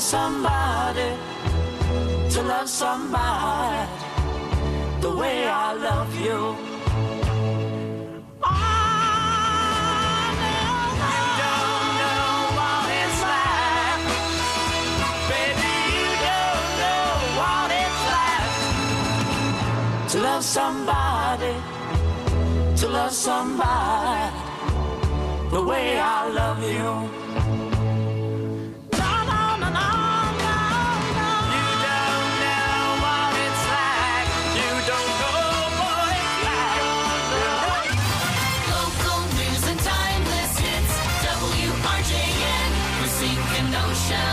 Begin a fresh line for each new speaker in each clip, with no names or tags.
somebody, to love somebody the way I love you. To love somebody the way I love you. No, no, no, no, no, no. You don't know what it's like. You don't know what it's like.
Local news and timeless hits. WRJN, Racine, Kenosha.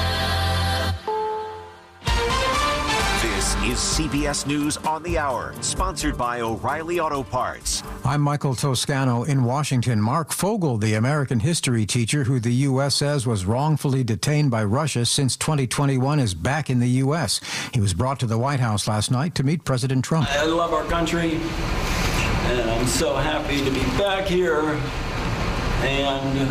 This is CBS News on the Hour, sponsored by O'Reilly Auto Parts.
I'm Michael Toscano in Washington. Mark Fogel, the American history teacher who the U.S. says was wrongfully detained by Russia since 2021, is back in the U.S. He was brought to the White House last night to meet President Trump.
I love our country, and I'm so happy to be back here. And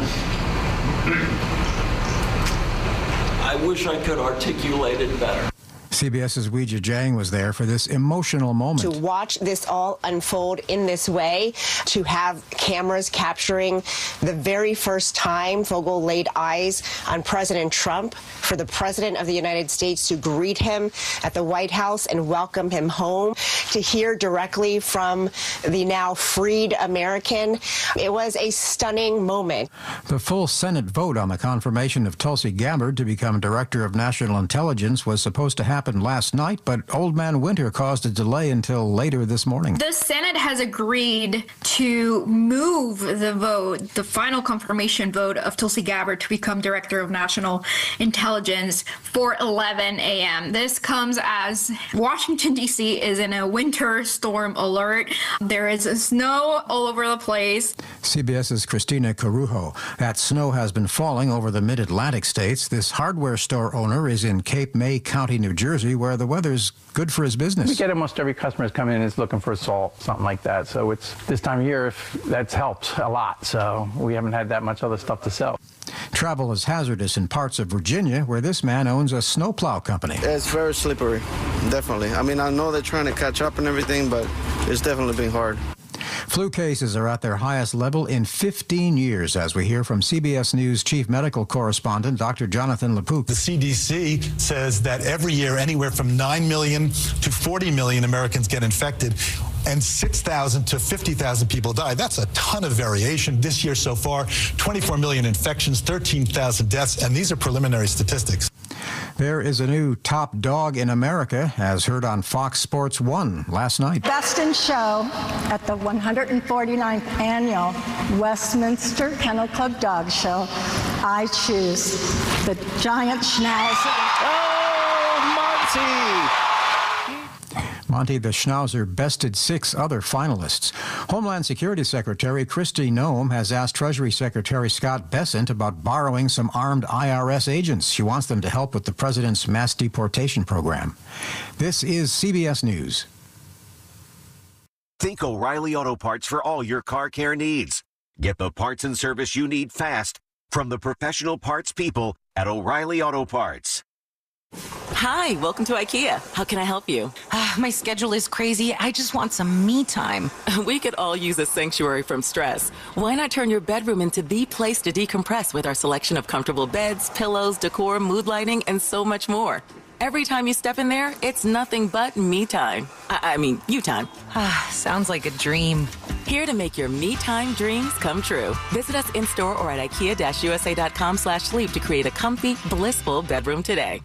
I wish I could articulate it better.
CBS's Weijia Jiang was there for this emotional moment.
To watch this all unfold in this way, to have cameras capturing the very first time Fogel laid eyes on President Trump, for the President of the United States to greet him at the White House and welcome him home, to hear directly from the now freed American. It was a stunning moment.
The full Senate vote on the confirmation of Tulsi Gabbard to become Director of National Intelligence was supposed to happen last night, but Old Man Winter caused a delay until later this morning.
The Senate has agreed to move the vote, the final confirmation vote of Tulsi Gabbard to become Director of National Intelligence for 11 a.m. This comes as Washington, D.C. is in a winter storm alert. There is snow all over the place.
CBS's Christina Carujo. That snow has been falling over the mid-Atlantic states. This hardware store owner is in Cape May County, New Jersey, where the weather's good for his business.
We get almost every customer is coming in is looking for salt, something like that. So it's this time of year, that's helped a lot. So we haven't had that much other stuff to sell.
Travel is hazardous in parts of Virginia, where this man owns a snowplow company.
It's very slippery, definitely. I mean, I know they're trying to catch up and everything, but it's definitely been hard.
Flu cases are at their highest level in 15 years, as we hear from CBS News chief medical correspondent Dr. Jonathan LaPook.
The CDC says that every year anywhere from 9 million to 40 million Americans get infected, and 6,000 to 50,000 people die. That's a ton of variation. This year so far, 24 million infections, 13,000 deaths, and these are preliminary statistics.
There is a new top dog in America, as heard on Fox Sports 1 last night.
Best in show at the 149th Annual Westminster Kennel Club Dog Show. I choose the Giant Schnauzer.
Oh, Monty!
Monty the Schnauzer bested 6 other finalists. Homeland Security Secretary Kristi Noem has asked Treasury Secretary Scott Bessent about borrowing some armed IRS agents. She wants them to help with the president's mass deportation program. This is CBS News.
Think O'Reilly Auto Parts for all your car care needs. Get the parts and service you need fast from the professional parts people at O'Reilly Auto Parts.
Hi, welcome to IKEA. How can I help you?
My schedule is crazy. I just want some me time.
We could all use a sanctuary from stress. Why not turn your bedroom into the place to decompress with our selection of comfortable beds, pillows, decor, mood lighting, and so much more? Every time you step in there, it's nothing but me time. I mean, you time.
Sounds like a dream.
Here to make your me time dreams come true. Visit us in-store or at IKEA-USA.com/sleep to create a comfy, blissful bedroom today.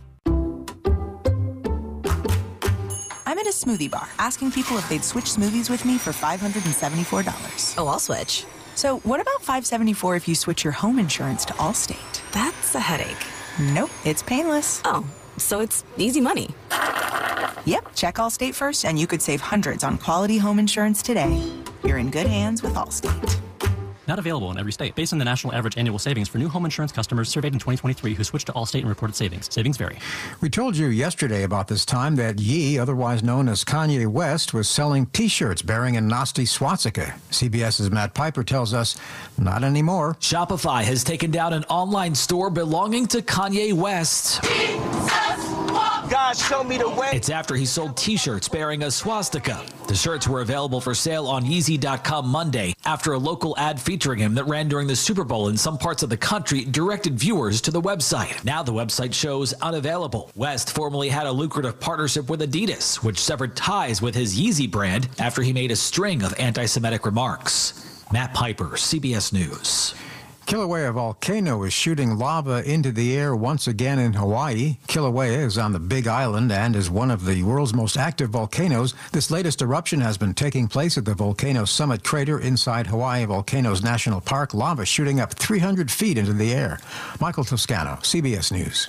I'm at a smoothie bar asking people if they'd switch smoothies with me for $574.
Oh, I'll switch.
So what about $574 if you switch your home insurance to Allstate?
That's a headache.
Nope, it's painless.
Oh, so it's easy money.
Yep, check Allstate first and you could save hundreds on quality home insurance today. You're in good hands with Allstate.
Not available in every state. Based on the national average annual savings for new home insurance customers surveyed in 2023 who switched to Allstate and reported savings. Savings vary.
We told you yesterday about this time that Ye, otherwise known as Kanye West, was selling T-shirts bearing a nasty swastika. CBS's Matt Piper tells us not anymore.
Shopify has taken down an online store belonging to Kanye West.
God, show me the way.
It's after he sold T-shirts bearing a swastika. The shirts were available for sale on Yeezy.com Monday after a local ad featuring him that ran during the Super Bowl in some parts of the country directed viewers to the website. Now the website shows unavailable. West formerly had a lucrative partnership with Adidas, which severed ties with his Yeezy brand after he made a string of anti-Semitic remarks. Matt Piper, CBS News.
Kilauea volcano is shooting lava into the air once again in Hawaii. Kilauea is on the Big Island and is one of the world's most active volcanoes. This latest eruption has been taking place at the volcano summit crater inside Hawaii Volcanoes National Park. Lava shooting up 300 feet into the air. Michael Toscano, CBS News.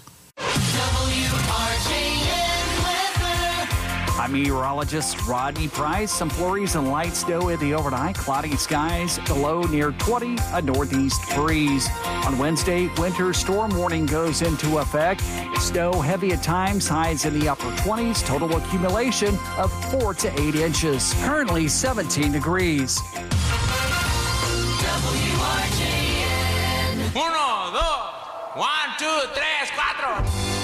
I'm meteorologist Rodney Price. Some flurries and light snow in the overnight. Cloudy skies, the low near 20, a northeast breeze. On Wednesday, winter storm warning goes into effect. Snow heavy at times, highs in the upper 20s. Total accumulation of 4 to 8 inches. Currently 17 degrees.
WRJN. 1, 2, 1, 2, 3, 4.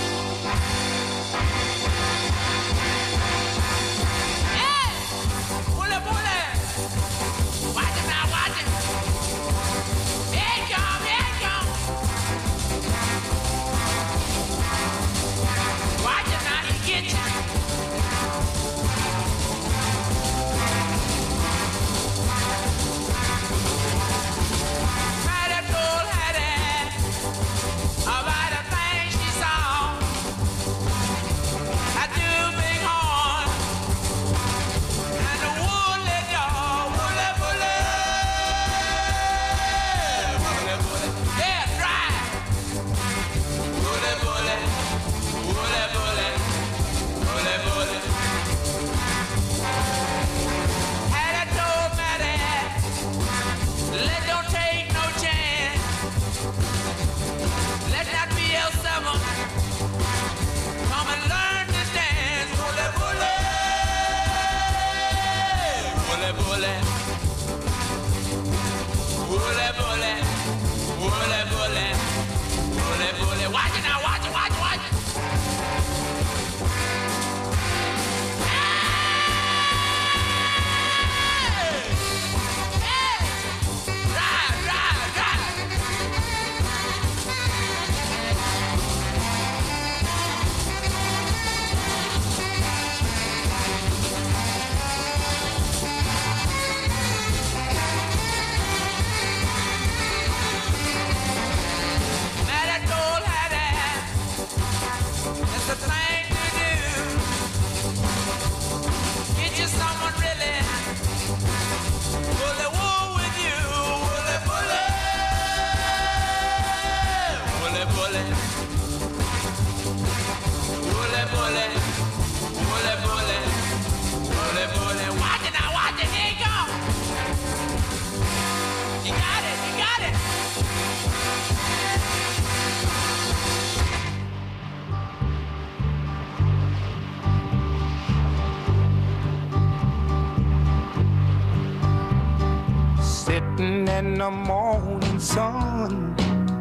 Sitting in the morning sun,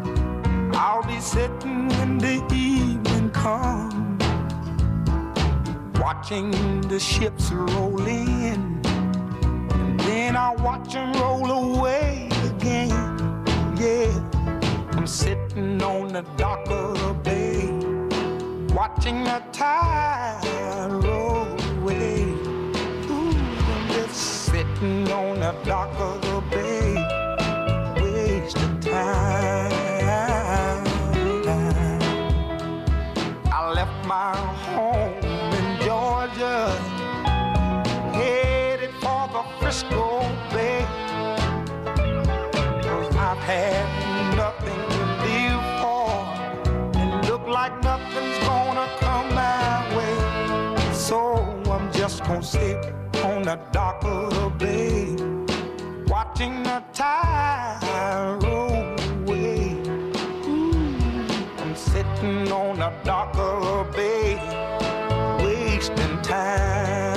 I'll be sitting when the evening comes, watching the ships roll in, and then I'll watch them roll away again. Yeah, I'm sitting on the dock of the bay, watching the tide roll away. Ooh, I'm just sitting on the dock of the bay, wasting time. I left my home in Georgia, headed for the Frisco Bay, 'cause I've had nothing to live for, and look like nothing's gonna come my way. So I'm just gonna sit on the dock of the bay, watching the tide darker bay, wasting time.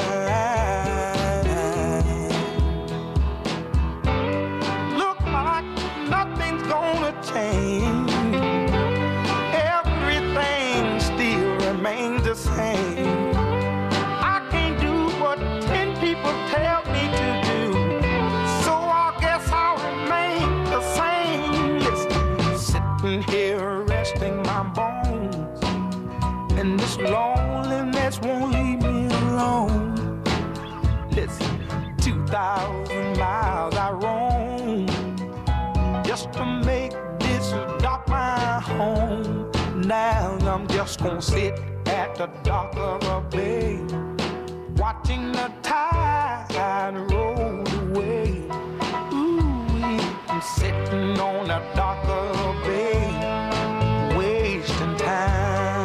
Look like nothing's gonna change. Everything still remains the same. I can't do what 10 people tell me to do, so I guess I'll remain the same. Listen, sitting here resting my bones, and this loneliness won't leave me alone. Listen, 2,000 miles I roam just to make this dock my home. Now I'm just gonna sit at the dock of a bay, watching the tide roll away. Ooh, I'm sitting on the dock of a bay, wasting time.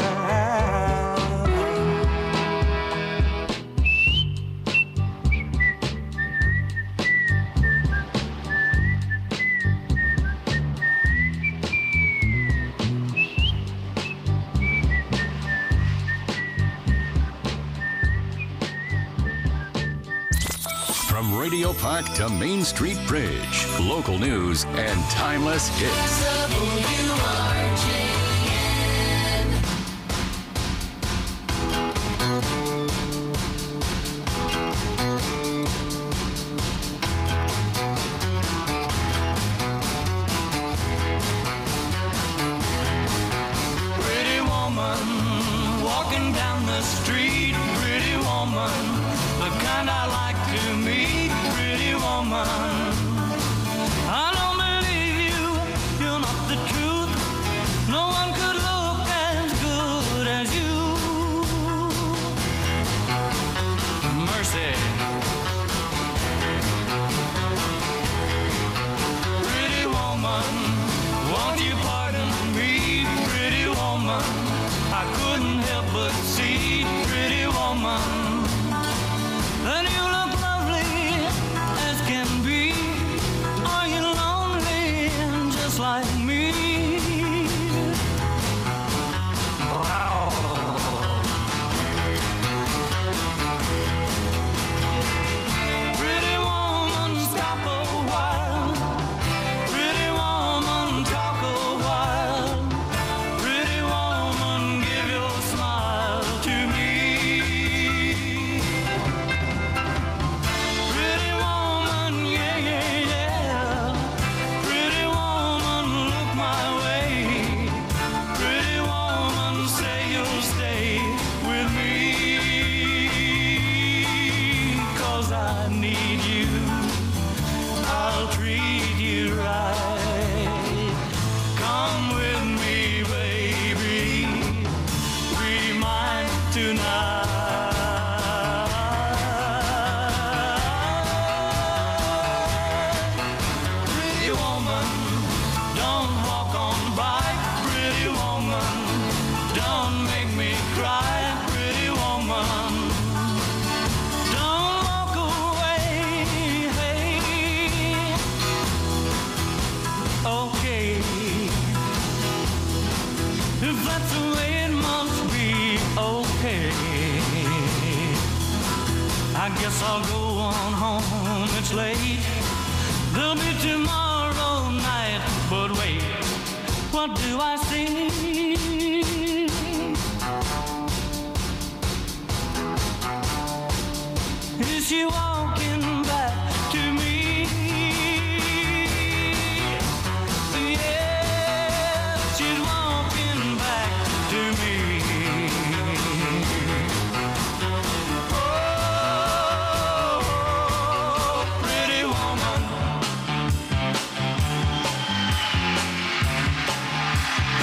From Radio Park to Main Street Bridge, local news and timeless hits.
Pretty woman, walking down the street. Pretty woman, the kind I like to meet. Pretty woman, I don't believe you, you're not the truth. No one could look as good as you. Mercy. Pretty woman, won't you pardon me? Pretty woman, I couldn't help but see. Pretty woman, and you look lovely as can be. Are you lonely just like me? Pretty woman, stop a while. Pretty woman, talk a while. Pretty woman, give your smile to me. Pretty woman, yeah, yeah, yeah. Pretty woman, look my way. Pretty woman, say you'll stay with me. 'Cause I need you. I'll treat you right. Come with me, baby. Be mine tonight. Pretty woman, don't walk on by. Pretty woman, don't make me cry. Pretty woman, don't walk away. Hey. Okay, if that's the way it must be, okay. I guess I'll go on home, it's late. There'll be tomorrow night, but wait, what do I see? Is she walking back to me? Yeah, she's walking back to me. Oh, pretty woman.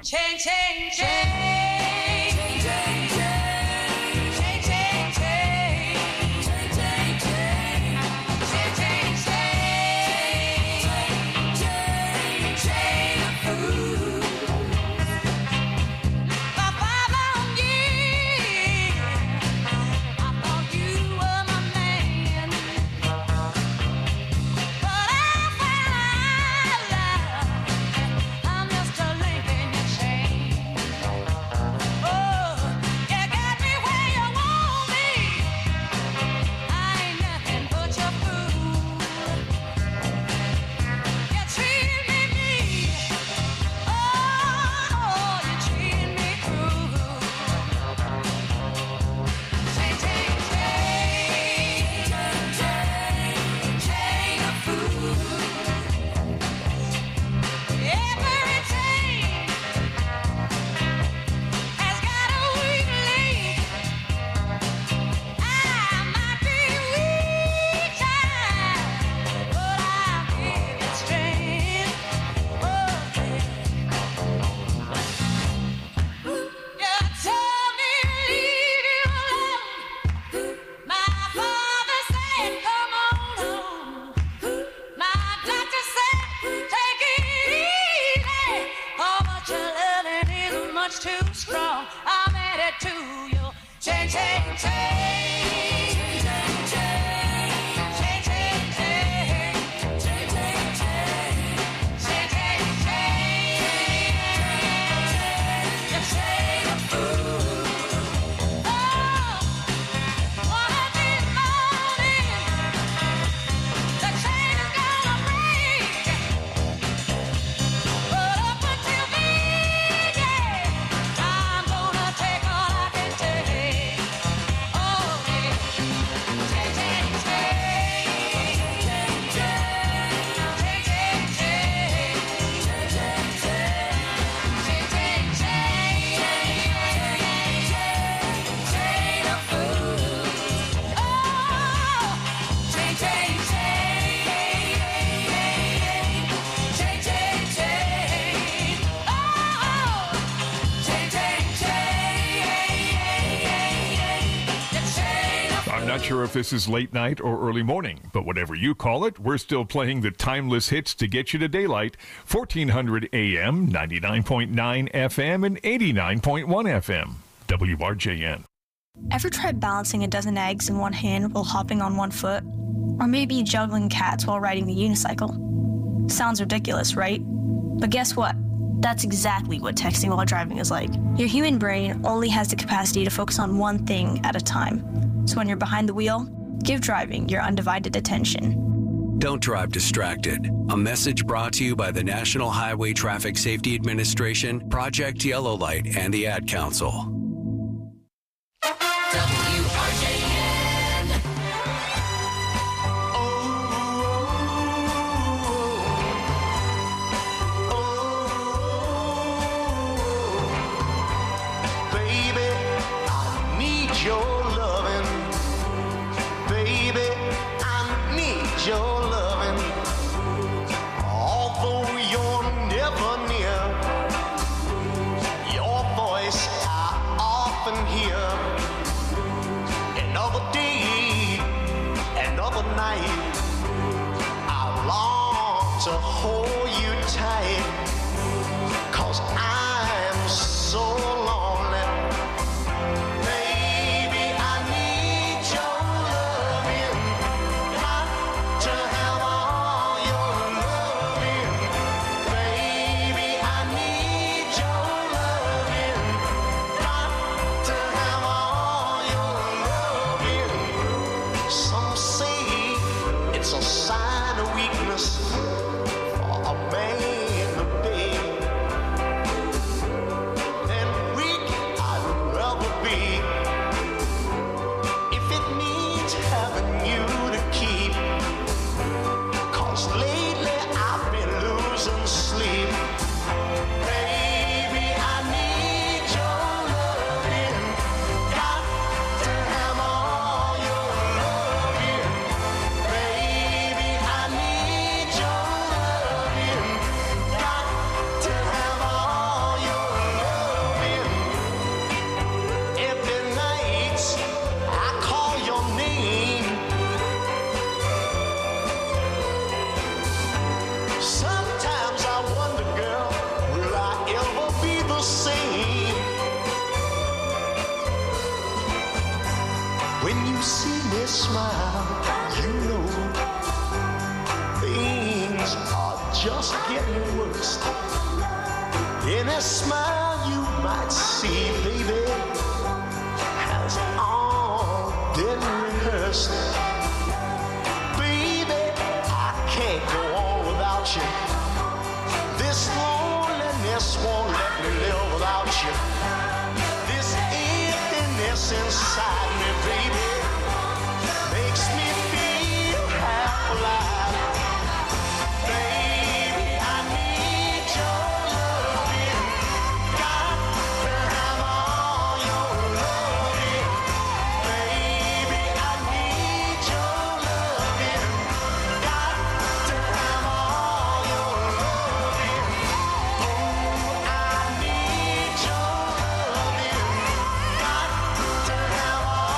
Change, change, change.
Not sure if this is late night or early morning, but whatever you call it, we're still playing the timeless hits to get you to daylight. 1400 AM, 99.9 FM, and 89.1 FM. WRJN.
Ever tried balancing a dozen eggs in one hand while hopping on one foot? Or maybe juggling cats while riding the unicycle? Sounds ridiculous, right? But guess what? That's exactly what texting while driving is like. Your human brain only has the capacity to focus on one thing at a time. So when you're behind the wheel, give driving your undivided attention.
Don't drive distracted. A message brought to you by the National Highway Traffic Safety Administration, Project Yellow Light, and the Ad Council.
Your voice I smile, you know things are just getting worse. Any smile you might see, baby, has all been rehearsed. Baby, I can't go on without you. This loneliness won't let me live without you. This emptiness inside me, baby, makes me feel half alive. Baby, I need your loving. Got to have all your loving. Baby, I need your loving. Got to have all your loving. Oh, I need your loving. Got to have all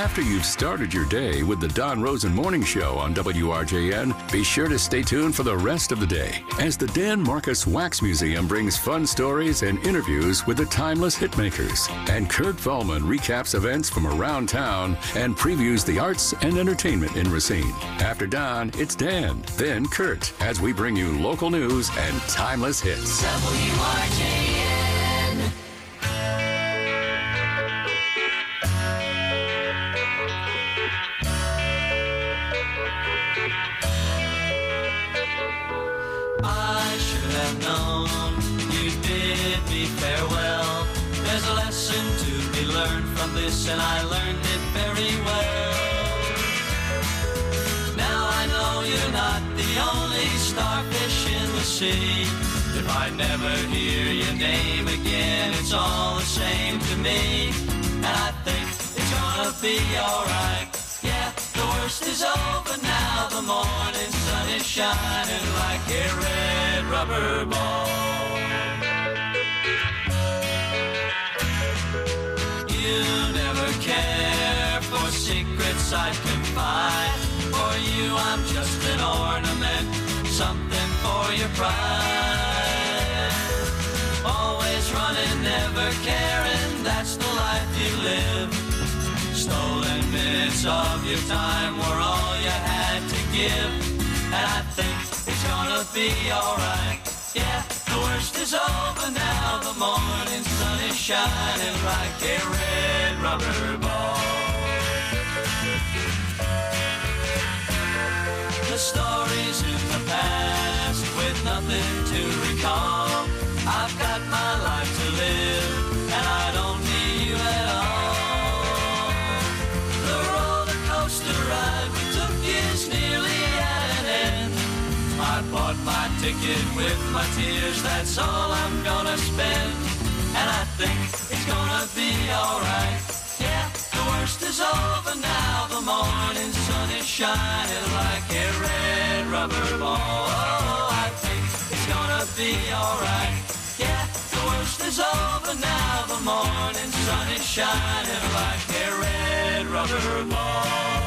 After you've started your day with the Don Rosen Morning Show on WRJN, be sure to stay tuned for the rest of the day as the Dan Marcus Wax Museum brings fun stories and interviews with the timeless hitmakers. And Kurt Vollman recaps events from around town and previews the arts and entertainment in Racine. After Don, it's Dan, then Kurt, as we bring you local news and timeless hits.
WRJN. I should have known you bid me farewell. There's a lesson to be learned from this, and I learned it very well. Now I know you're not the only starfish in the sea. If I never hear your name again, it's all the same to me. And I think it's gonna be alright. Yeah, the worst is over now. The morning sun is shining like a red rubber ball. You never care for secrets I'd confide. For you I'm just an ornament, something for your pride. Always running, never caring, that's the life you live. Stolen minutes of your time were all you had to give. And I think it's gonna be alright. Yeah, the worst is over now. The morning sun is shining like a red rubber ball. The stories in the past with nothing to recall. I've got my life to live and I don't need you at all. The roller coaster ride we took is nearly at an end. I bought my ticket with my tears, that's all I'm gonna spend. And I think it's gonna be alright. Yeah, the worst is over now. The morning sun is shining like a red rubber ball. Oh, I think it's gonna be alright. Yeah, the worst is over now. The morning sun is shining like a red rubber ball.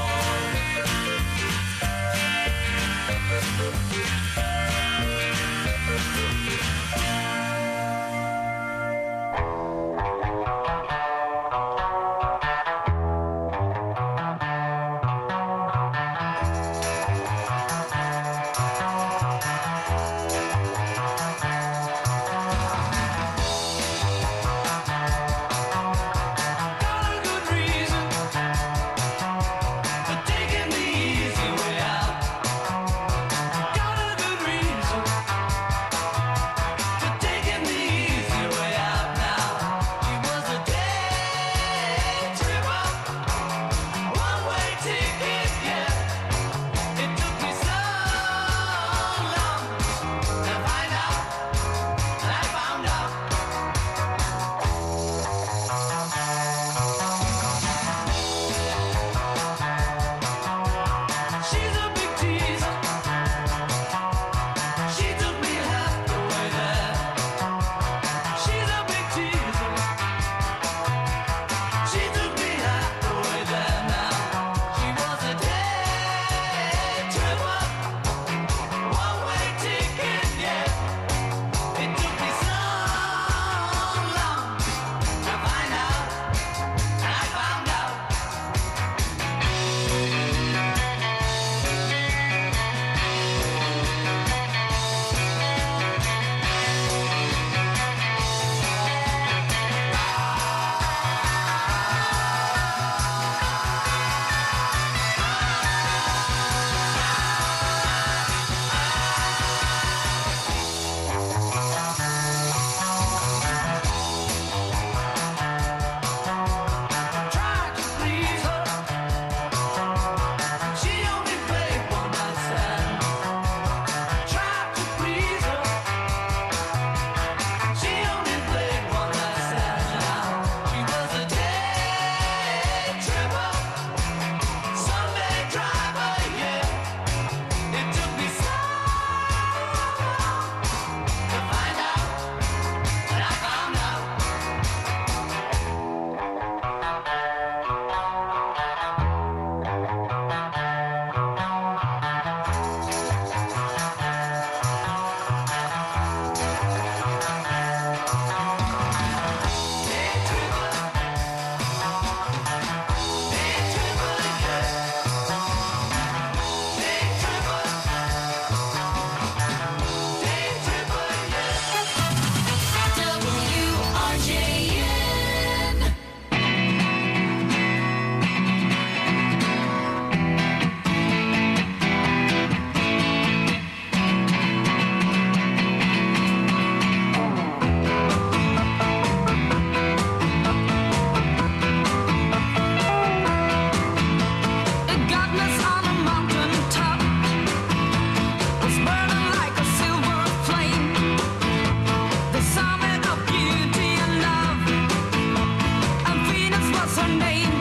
name.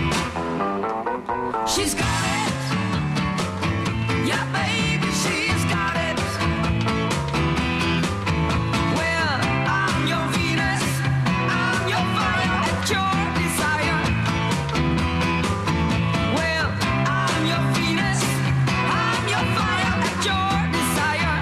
She's got it. Yeah, baby, she's got it. Well, I'm your Venus. I'm your fire at your desire. Well, I'm your Venus. I'm your fire at your desire.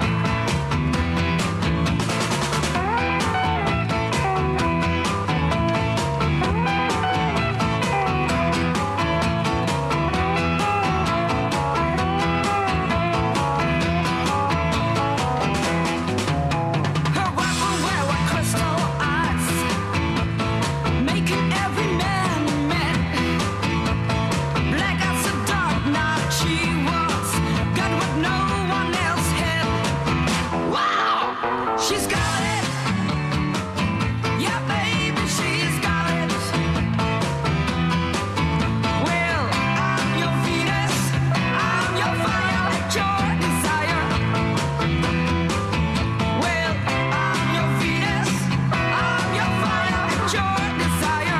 Her weapon wear a crystal eyes, making every man mad. Black as a dark night she was, got what no one else had. Wow, she's got it. Yeah, baby, she's got it. Well, I'm your Venus, I'm your fire at your desire. Well, I'm your Venus, I'm your fire at your desire.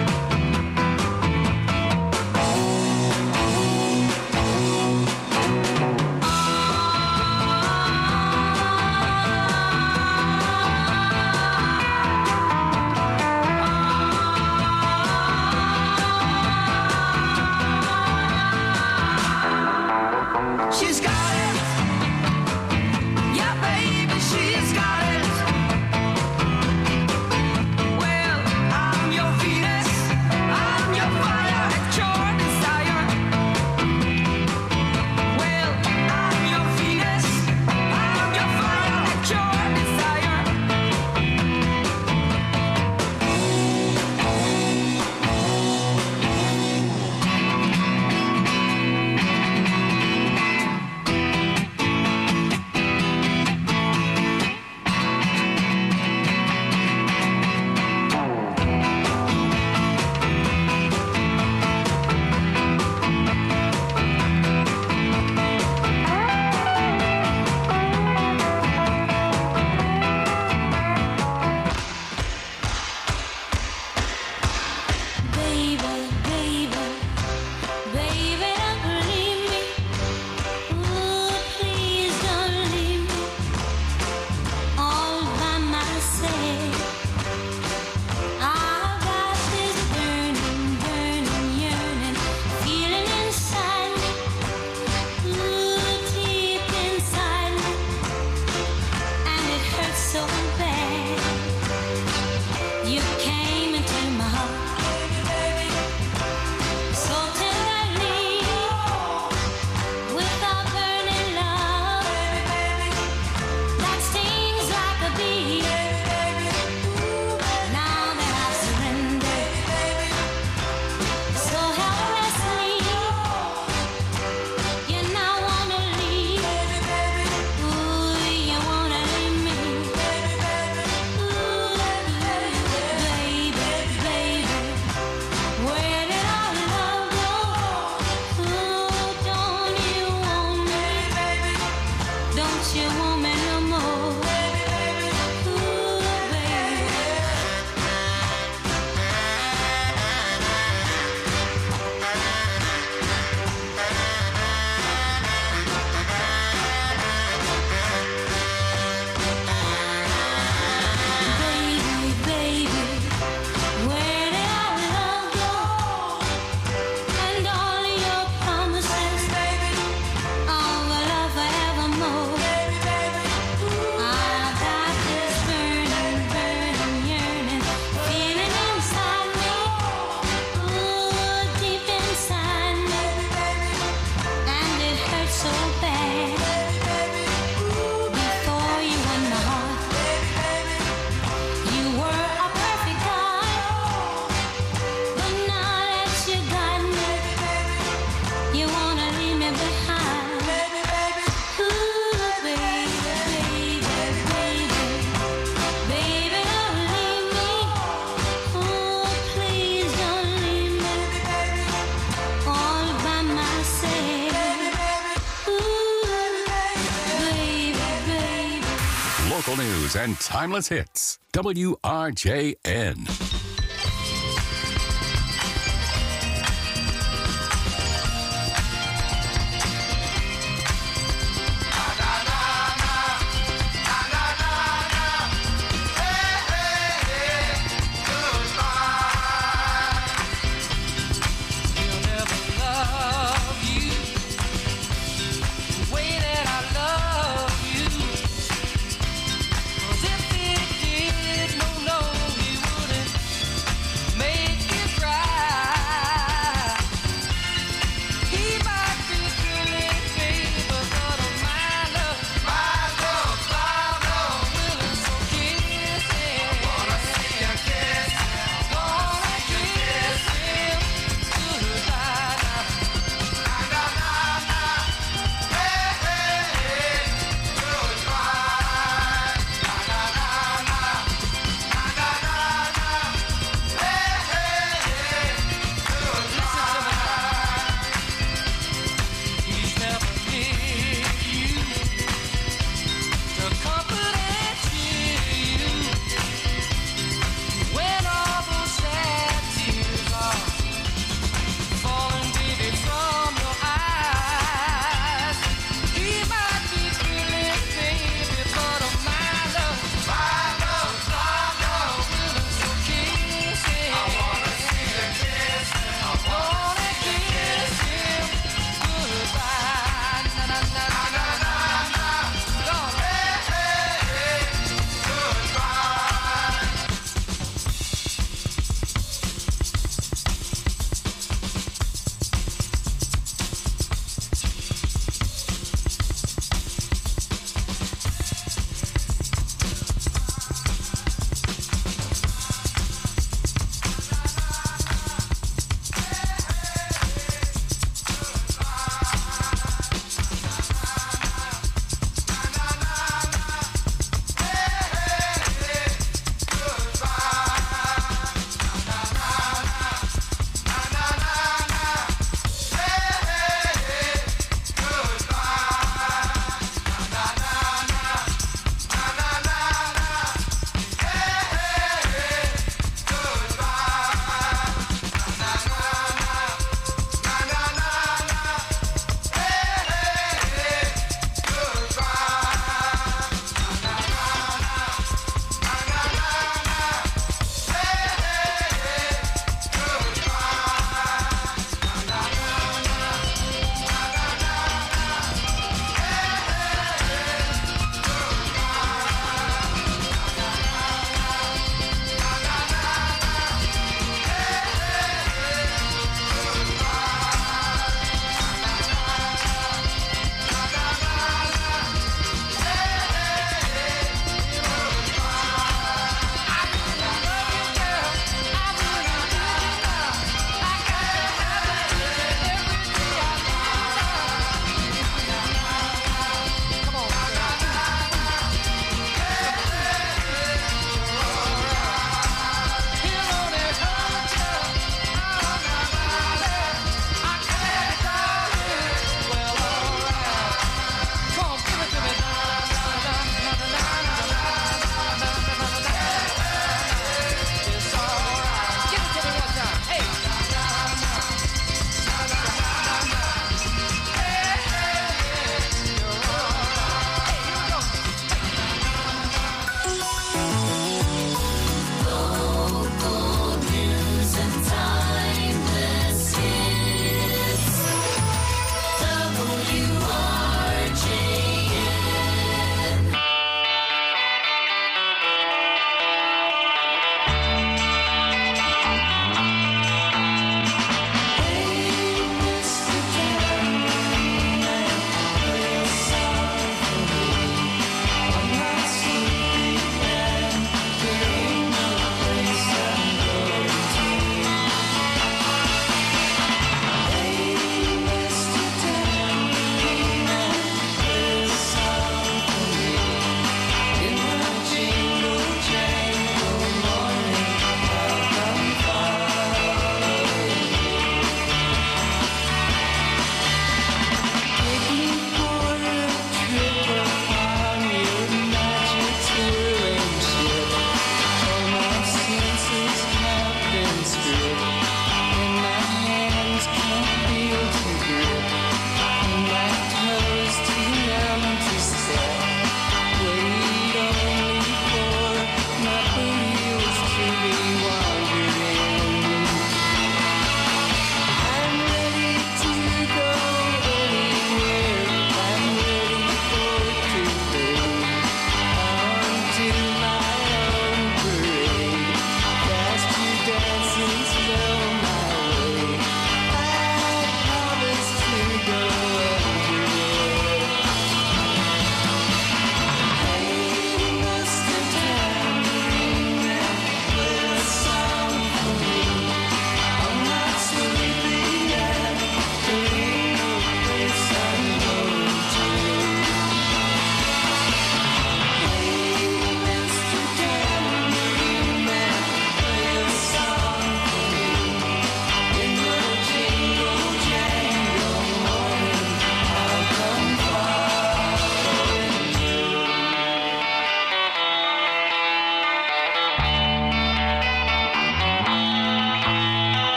She's got it. Yeah, baby, she's got it. Well, I'm your Venus. I'm your fire at your desire. Well, I'm your Venus. I'm your fire at your desire. Baby, baby, baby, don't leave me. Ooh, please don't leave me all by myself. I've got this burning, burning, yearning feeling inside me, ooh, deep inside me, and it hurts so bad. You came into my heart so tenderly, with a burning love that stings like a bee. Now that I've surrendered so helplessly, you now wanna leave. Ooh, you wanna leave me. Ooh, baby, baby, where did our love go? Ooh, don't you want me? Don't you want me no more? Ooh, baby. Baby, baby, where did our love go? And all your promises of a love forevermore. I've got this burning, burning, yearning feeling inside me, ooh, deep inside me, and it hurts so bad. Before you won my heart, you were a perfect guy, but now that you got me, you wanna leave me behind. Ooh, baby, baby, baby, baby, don't leave me. Oh, please don't leave me all by myself. Ooh, baby, baby.
Local news and timeless hits. WRJN.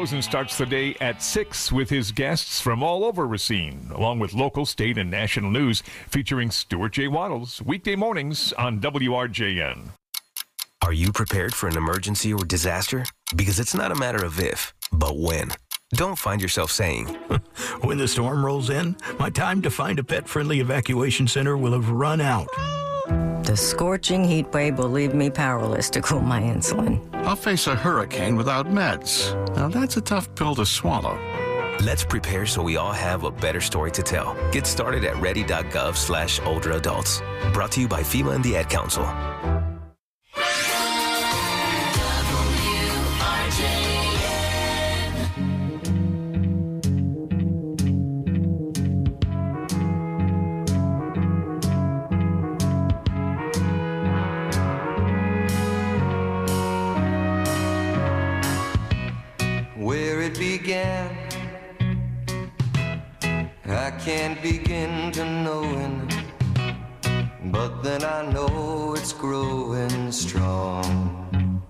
Rosen starts the day at 6 with his guests from all over Racine, along with local, state, and national news featuring Stuart J. Waddles, weekday mornings on WRJN.
Are you prepared for an emergency or disaster? Because it's not a matter of if, but when. Don't find yourself saying,
when the storm rolls in, my time to find a pet-friendly evacuation center will have run out.
The scorching heat wave will leave me powerless to cool my insulin.
I'll face a hurricane without meds. Now that's a tough pill to swallow.
Let's prepare so we all have a better story to tell. Get started at ready.gov/older adults. Brought to you by FEMA and the Ad Council.
Began, I can't begin to knowing, but then I know it's growing strong.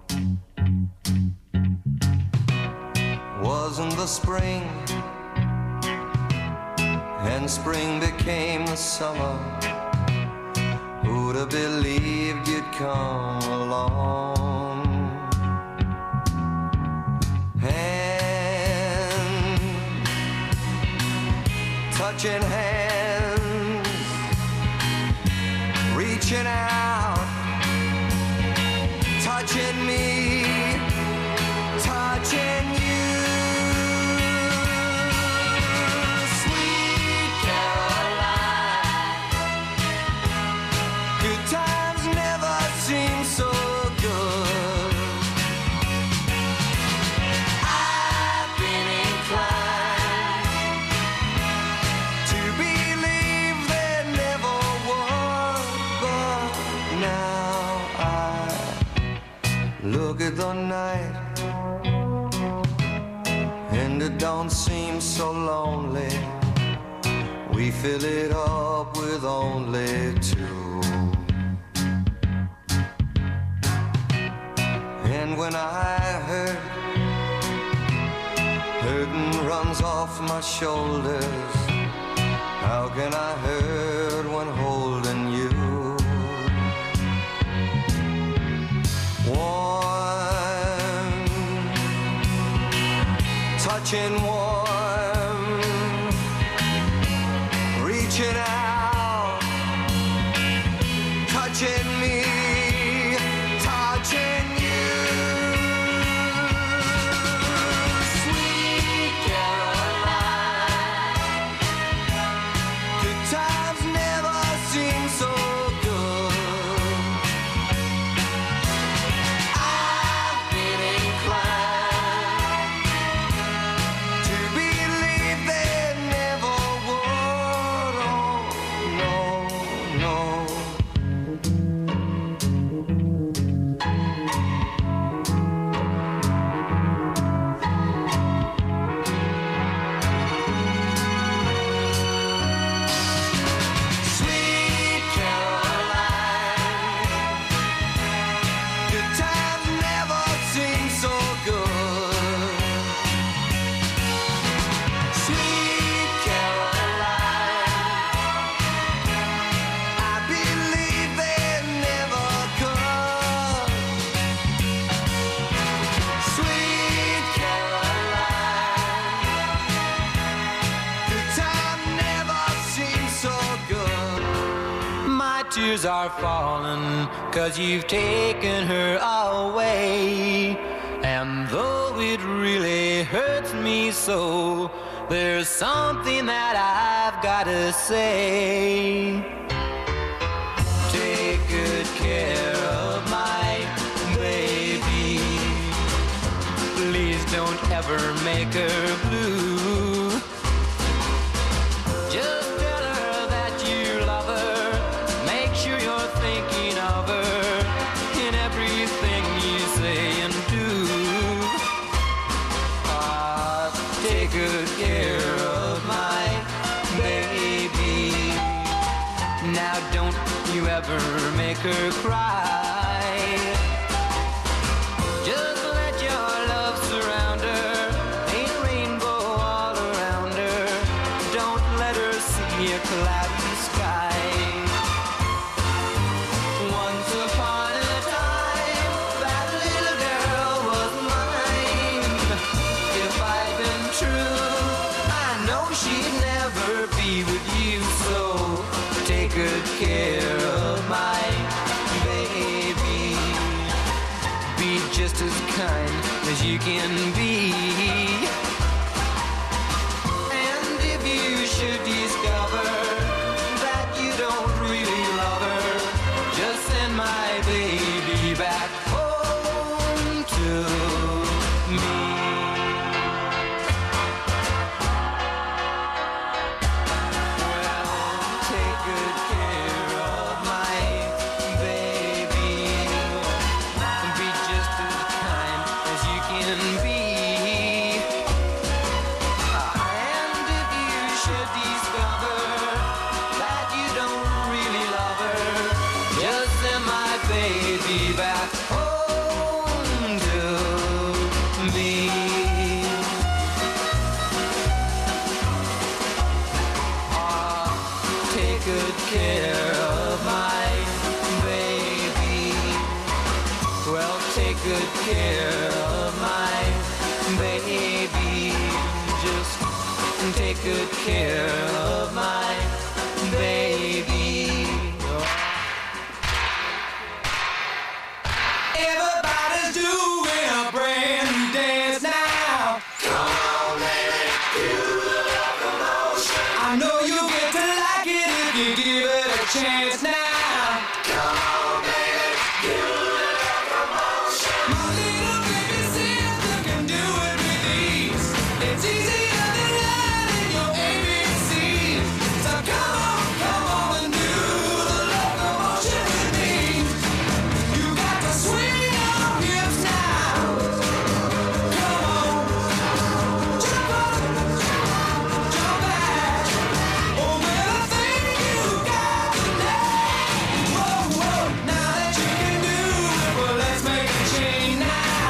Wasn't the spring, and spring became the summer. Who'd have believed you'd come along? Touching hands, reaching out, touching me, touching you. Sweet Caroline, good times never seem so good. I've been inclined to believe there never was, but now I look at the night and it don't seem so lonely. We fill it up with only two. And when I hurt, hurting runs off my shoulders. How can I hurt when holding you? Warm, touching warm, reaching out, touching me, touching you. Sweet Caroline, good times never seem so good. I've been inclined to believe there never would. Oh, no, no. Sweet Caroline, good times never seem so good. Sweet Caroline, I believe they never could. Sweet Caroline, good times never seem so good. My tears are falling 'cause you've taken her away. And though it really hurts me so, there's something that I've gotta say. Take good care of my baby. Please don't ever make her blue. Just tell her that you love her. Make sure you're thinking of her in everything you say and do. Take good care of my baby. Now don't you ever make her cry. Just let your love surround her just as kind as you can be. And if you should discover that you don't really love her, just send my baby back home to me. Back home to me. Take good care of my baby. Well, take good care of my baby. Just take good care of my baby. Everybody's doing a brand new dance now. Come on, baby, do the locomotion. I know you'll get to like it if you give it a chance now. Come on, baby, do the locomotion. My little baby sister can do it with ease. It's easier than learning your ABCs. So come on and do the locomotion with me. You got to swing. Now that you can do it, well, let's make a change now.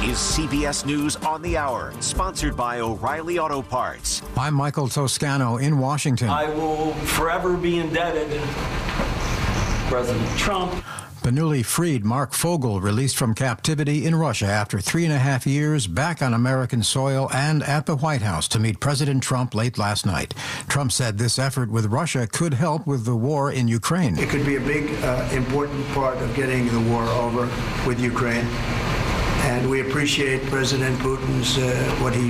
is CBS News on the Hour, sponsored by O'Reilly Auto Parts.
I'm Michael Toscano in Washington.
I will forever be indebted to President Trump.
The newly freed Mark Fogel released from captivity in Russia after 3.5 years, back on American soil and at the White House to meet President Trump late last night. Trump said this effort with Russia could help with the war in Ukraine.
It could be a big, important part of getting the war over with Ukraine. And we appreciate President Putin's what he